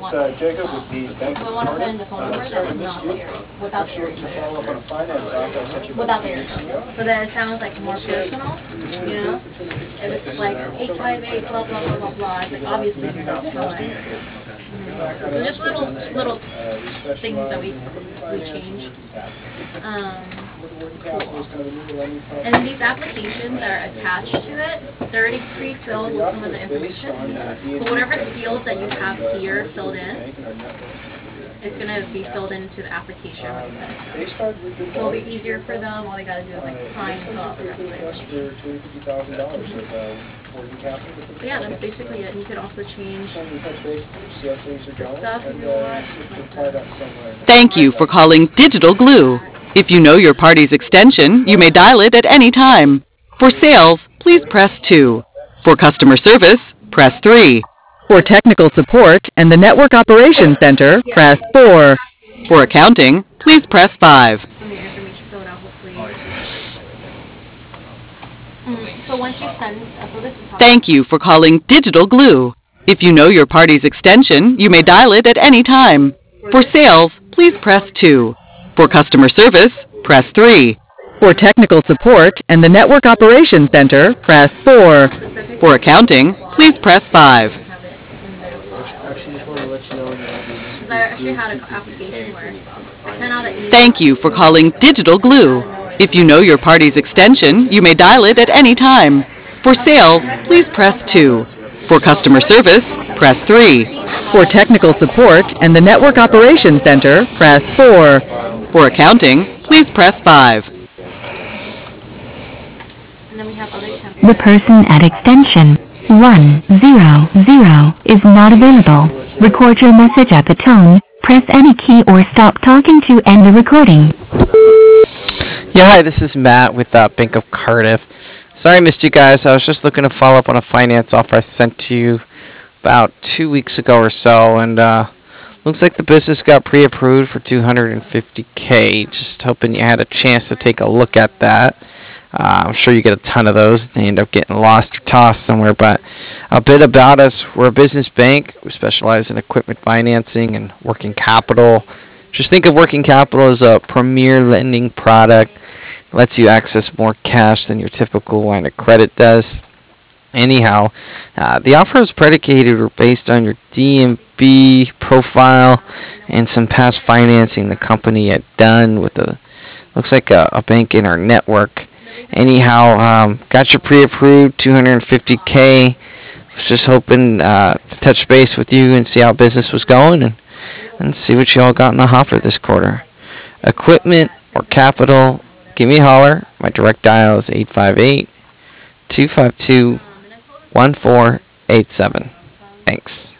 want we want to put in the phone number that is not the area, without the area code. Without the area code. So that it sounds like more personal, you know? If it's like 858 blah blah blah blah blah, it's like obviously you're not selling. So just little things that we changed. Cool. And then these applications that are attached to it, they're already pre-filled with some of the information. But whatever fields that you have here filled in, it's going to be filled into the application when you send it to them. So it'll be easier for them. All they got to do is like sign and fill out the rest of the information. But yeah, that's basically it. You could also change the stuff if you want. Thank you for calling Digital Glue. If you know your party's extension, you may dial it at any time. For sales, please press 2. For customer service, press 3. For technical support and the Network Operations Center, press 4. For accounting, please press 5. Some of your information filled out, hopefully. So once you send, so this is how. Thank you for calling Digital Glue. If you know your party's extension, you may dial it at any time. For sales, please press 2. For customer service, press 3. For technical support and the Network Operations Center, press 4. For accounting, please press 5. Have it in their file. Because I actually had an application where I sent out an email. Thank you for calling Digital Glue. If you know your party's extension, you may dial it at any time. For sales, please press 2. For customer service, press 3. For technical support and the Network Operations Center, press 4. For accounting, please press 5. And then we have other templates. The person at extension 100 is not available. Record your message at the tone. Press any key or stop talking to end the recording. Yeah, hi, this is Matt with Bank of Cardiff. Sorry I missed you guys. I was just looking to follow up on a finance offer I sent to you about 2 weeks ago or so, and looks like the business got pre-approved for $250K. Just hoping you had a chance to take a look at that. I'm sure you get a ton of those. They end up getting lost or tossed somewhere. But a bit about us: we're a business bank. We specialize in equipment financing and working capital. Just think of working capital as a premier lending product. It lets you access more cash than your typical line of credit does. Anyhow, the offer is predicated or based on your DMB profile and some past financing the company had done with looks like a bank in our network. Anyhow, got your pre-approved $250K. Was just hoping to touch base with you and see how business was going and see what you all got in the hopper this quarter. Equipment or capital, give me a holler. My direct dial is 858-252-1487. Thanks.